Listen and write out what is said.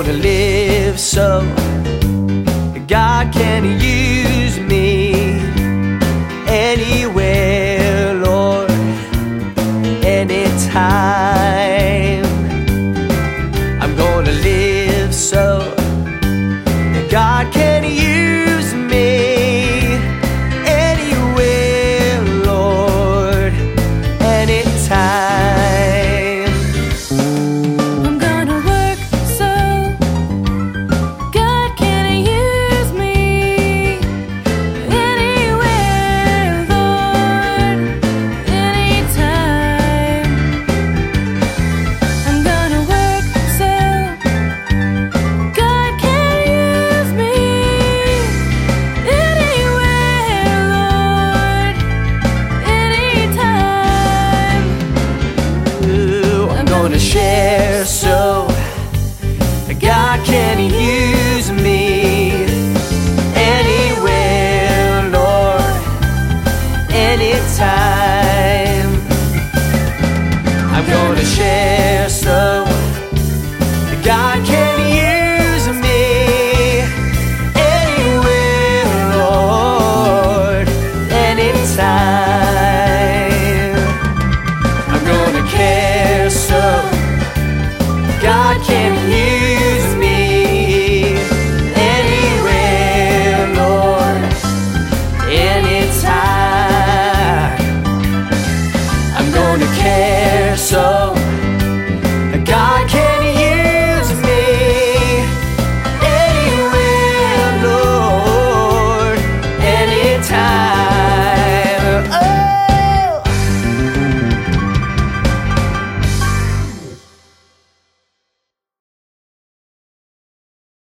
gonna live so God can use me anywhere, Lord, anytime. I'm gonna live so God can use me anywhere, Lord, anytime. I'm gonna work so God can use me anywhere, Lord, anytime. I'm gonna work so God can use me anywhere, Lord, anytime. Ooh, I'm gonna share so